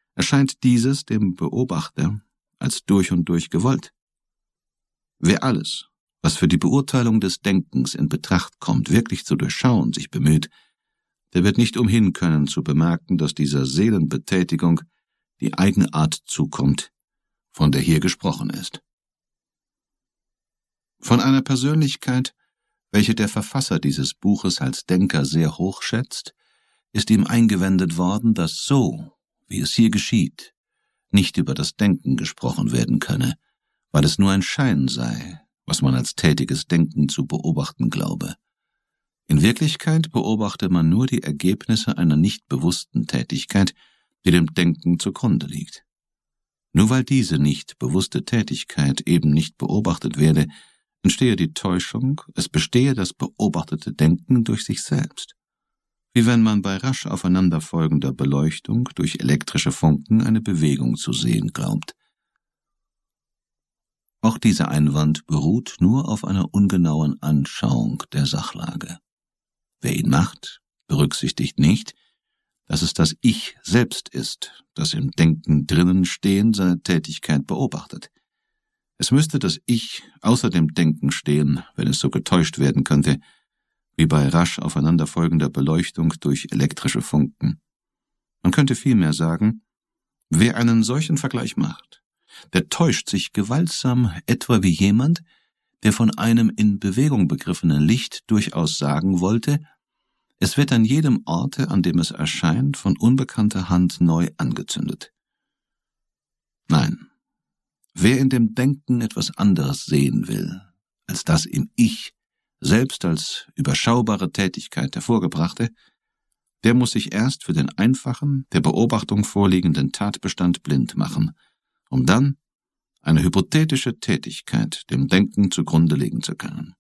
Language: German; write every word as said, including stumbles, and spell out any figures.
erscheint dieses dem Beobachter als durch und durch gewollt. Wer alles, was für die Beurteilung des Denkens in Betracht kommt, wirklich zu durchschauen sich bemüht, der wird nicht umhin können zu bemerken, dass dieser Seelenbetätigung die Eigenart zukommt, von der hier gesprochen ist. Von einer Persönlichkeit, welche der Verfasser dieses Buches als Denker sehr hoch schätzt, ist ihm eingewendet worden, dass so, wie es hier geschieht, nicht über das Denken gesprochen werden könne, weil es nur ein Schein sei, was man als tätiges Denken zu beobachten glaube. In Wirklichkeit beobachte man nur die Ergebnisse einer nicht bewussten Tätigkeit, die dem Denken zugrunde liegt. Nur weil diese nicht bewusste Tätigkeit eben nicht beobachtet werde, entstehe die Täuschung, es bestehe das beobachtete Denken durch sich selbst. Wie wenn man bei rasch aufeinanderfolgender Beleuchtung durch elektrische Funken eine Bewegung zu sehen glaubt. Auch dieser Einwand beruht nur auf einer ungenauen Anschauung der Sachlage. Wer ihn macht, berücksichtigt nicht, dass es das Ich selbst ist, das im Denken drinnen stehend seine Tätigkeit beobachtet. Es müsste das Ich außer dem Denken stehen, wenn es so getäuscht werden könnte, wie bei rasch aufeinanderfolgender Beleuchtung durch elektrische Funken. Man könnte vielmehr sagen, wer einen solchen Vergleich macht, der täuscht sich gewaltsam, etwa wie jemand, der von einem in Bewegung begriffenen Licht durchaus sagen wollte, es wird an jedem Orte, an dem es erscheint, von unbekannter Hand neu angezündet. Nein, wer in dem Denken etwas anderes sehen will, als das im Ich selbst als überschaubare Tätigkeit hervorgebrachte, der muss sich erst für den einfachen, der Beobachtung vorliegenden Tatbestand blind machen, um dann eine hypothetische Tätigkeit dem Denken zugrunde legen zu können.